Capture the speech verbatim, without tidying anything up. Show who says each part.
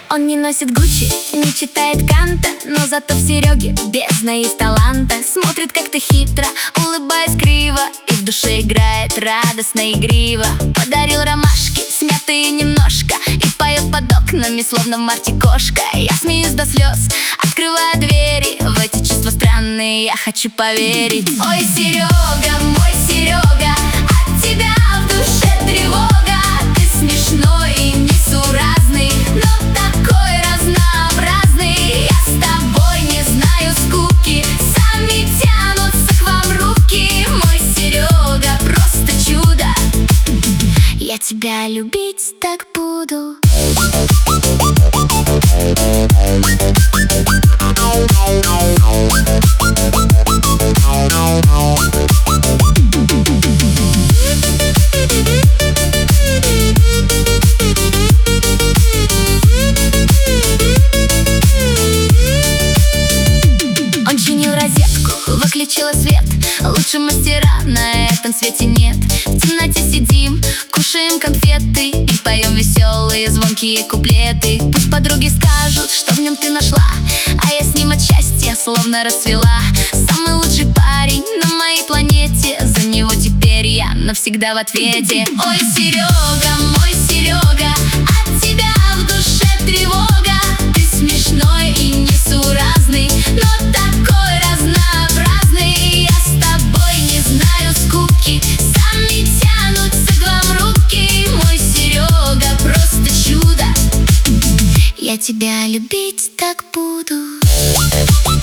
Speaker 1: Он не носит Гуччи, не читает Канта, но зато в Сереге бездна есть таланта. Смотрит как-то хитро, улыбаясь криво, и в душе играет радостно игриво. Подарил ромашки, смятые немножко, и поет под окнами, словно в марте кошка. Я смеюсь до слез, открывая двери в эти чувства странные, я хочу поверить. Ой, Серега, мой Серега, от тебя в душе тревога. Ты смешной и несуразный, но такой разнообразный. Я с тобой не знаю скуки, сами тянутся к вам руки. Мой Серега, просто чудо, я тебя любить так буду. Он чинил розетку, выключила свет. Лучше мастера на этом свете нет. В темноте сидим, кушаем конфеты и поем веселые звонкие куплеты. Пусть подруги скажут, что в нем ты нашла, а я с ним от счастья словно расцвела. Самый лучший парень на моей планете, за него теперь я навсегда в ответе. Ой, Серега, мой Серега, от тебя в душе тревога. Ты смешной и несуразный, но такой разнообразный. Я с тобой не знаю скуки, сами тянутся к вам руки. Мой Серега, просто чудо, я тебя любить так буду.